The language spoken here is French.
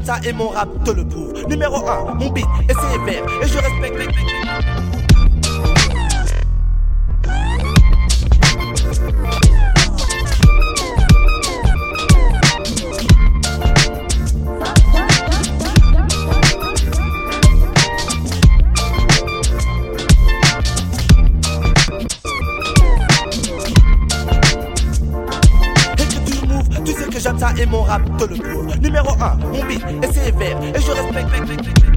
ça et mon rap te le prouve. Numéro 1, mon beat est sévère et je respecte. Tu sais que j'aime ça et mon rap te le prouve. Numéro 1, mon beat est sévère et je respecte.